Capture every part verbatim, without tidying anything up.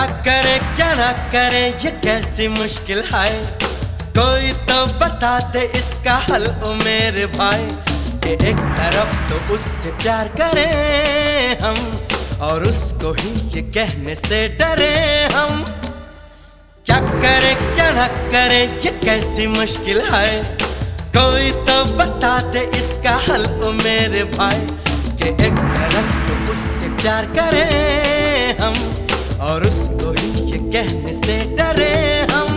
क्या करे क्या ना करे ये कैसी मुश्किल है, कोई तो बता दे इसका हल ओ मेरे भाई। कि एक तरफ तो उससे प्यार करें हम और उसको ही ये कहने से डरे हम। क्या करे क्या ना करे ये कैसी मुश्किल है, कोई तो बता दे इसका हल ओ मेरे भाई। कि एक तरफ तो उससे प्यार करें हम और उसको ही ये कहने से डरे हम।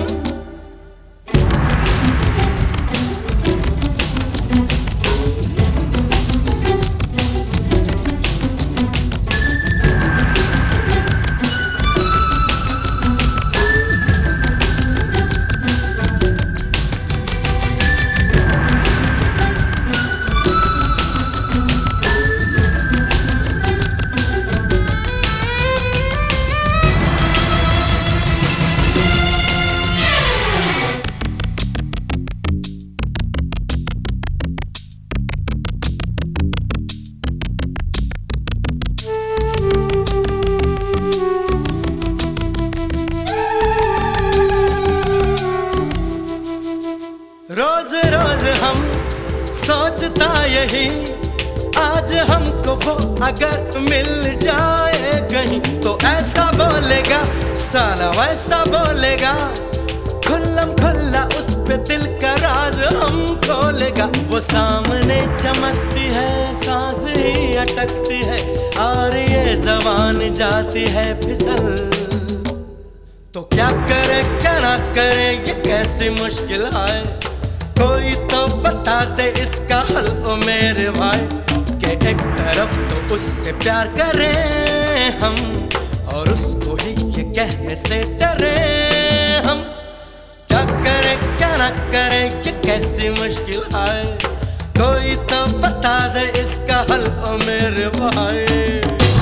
रोज रोज हम सोचता यही, आज हमको वो अगर मिल जाए कहीं तो ऐसा बोलेगा साला वैसा बोलेगा, खुल्लम खुल्ला उस पे दिल का राज हम खोलेगा। वो सामने चमकती है सांस ही अटकती है और ये ज़बान जाती है फिसल। तो क्या करे क्या ना करे ये कैसी मुश्किल है, कोई तो बता दे इसका हल ओ मेरे भाई। कि एक तरफ तो उससे प्यार करें हम और उसको ही ये कहने से डरे हम। क्या करे क्या ना करे ये कैसी मुश्किल है, कोई तो बता दे इसका हल ओ मेरे भाई।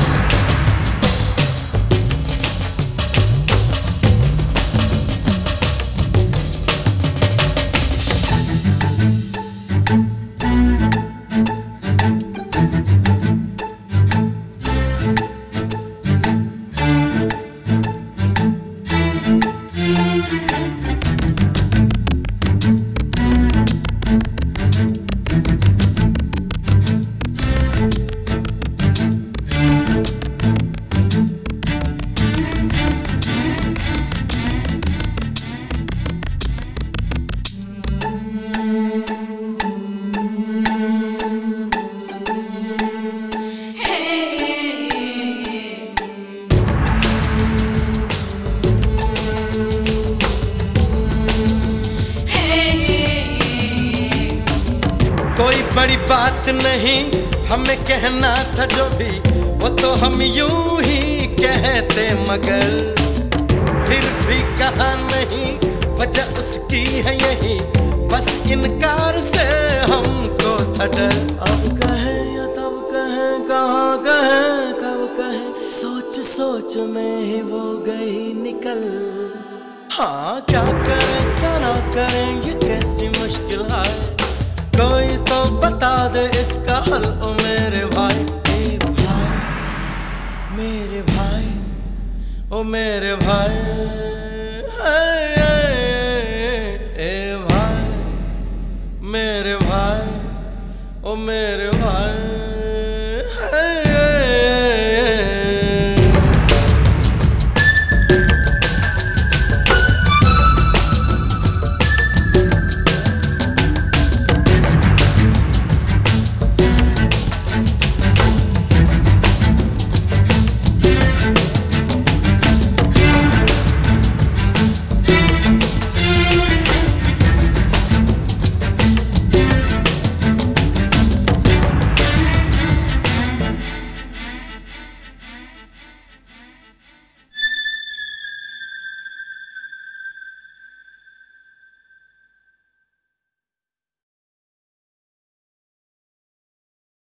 कोई बड़ी बात नहीं हमें कहना था जो भी, वो तो हम यूं ही कहते मगर फिर भी कहा नहीं, वजह उसकी है यही, बस इनकार से हमको था डर। अब कहे या तब कहे कहाँ कहे कब कहे, सोच सोच में ही वो गई निकल। हाँ क्या करें क्या ना करें ये कैसी मुश्किल है, कोई तो बता दे इसका हल ओ मेरे भाई। ए भाई मेरे भाई ओ मेरे भाई।